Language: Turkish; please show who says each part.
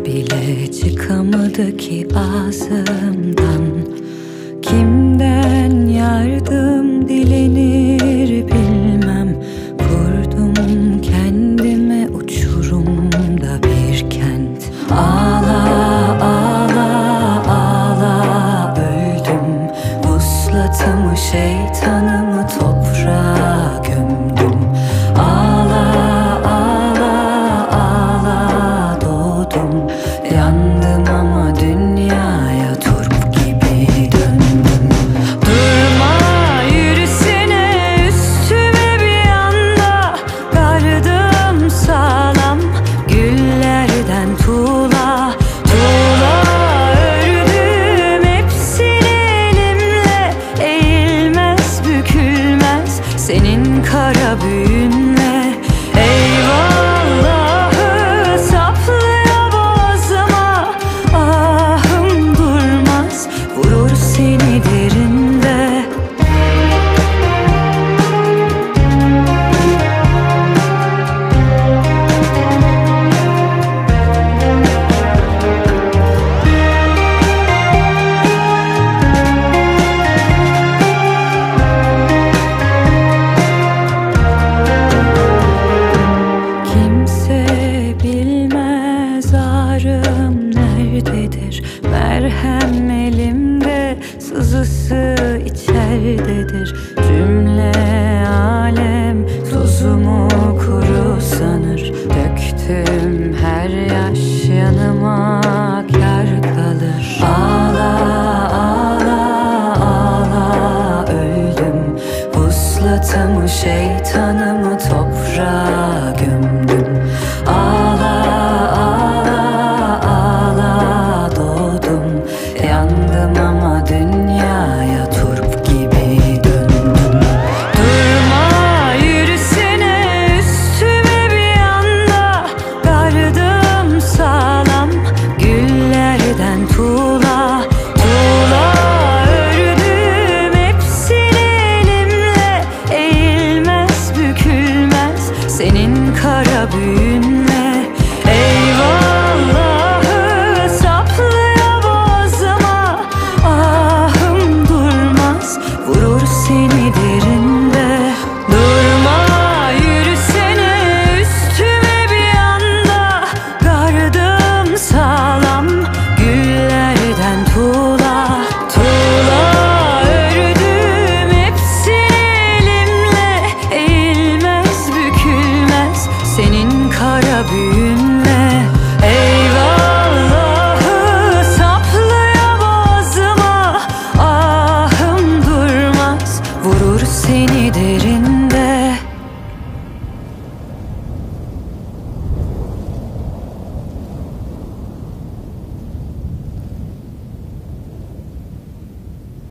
Speaker 1: bile çıkamadı ki ağzımdan. Kimden yardım dilenir bilmem. Kurdum kendime uçurumda bir kent. Ağla ağla ağla öldüm. Vuslatımı şeytanımı toprağa gömdüm. Ağla ağla ağla doğdum. Yandım ama dünyaya turp gibi döndüm. Durma yürüsene üstüme bir anda. Gardım sağlam güllerden tuğla. Tuğla ördüm hepsini elimle. Eğilmez bükülmez senin kara büyünle. Eyvallahı saplıyor boğazıma. Ahım durmaz vurur seni derinde. Kimse bilmez ağrım nerededir. Merhem elimde, sızısı içerdedir. Cümle alem tozumu kuru sanır. Döktüm her yaş yanıma kar kalır. Ağla ağla ağla öldüm. Vuslatımı şeytanımı toprağa gömdüm. Ağla ağla ağla doğdum. Yandım ama dünyaya turp gibi döndüm. Durma yürüsene üstüme bir anda. Gardım sağlam güllerden tuğla. Tuğla ördüm hepsini elimle. Eğilmez bükülmez senin kara büyünle. Eyvallahı saplıyor boğazıma. Ahım durmaz vurur seni derinde. Durma yürüsene üstüme bir anda. Gardım sağlam güllerden tuğla. Tuğla ördüm hepsini elimle. Eğilmez bükülmez senin kara büyünle. Eyvallahı saplıyor boğazıma. Ahım durmaz vurur seni derin.